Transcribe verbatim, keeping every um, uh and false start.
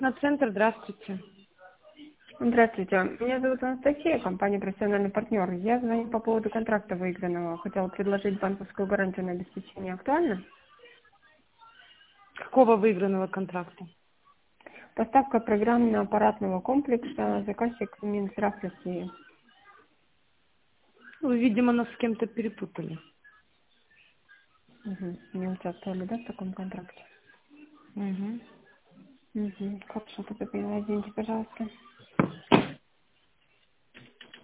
На центр, здравствуйте. Здравствуйте. Меня зовут Анастасия, компания «Профессиональный партнер». Я звоню по поводу контракта выигранного. Хотела предложить банковскую гарантию на обеспечение. Актуально? Какого выигранного контракта? Поставка программно-аппаратного комплекса, заказчик Минздрав России. Вы, видимо, нас с кем-то перепутали. Угу. Не участвовали, да, в таком контракте? Угу. Угу. Хорошо, тогда извините, пожалуйста.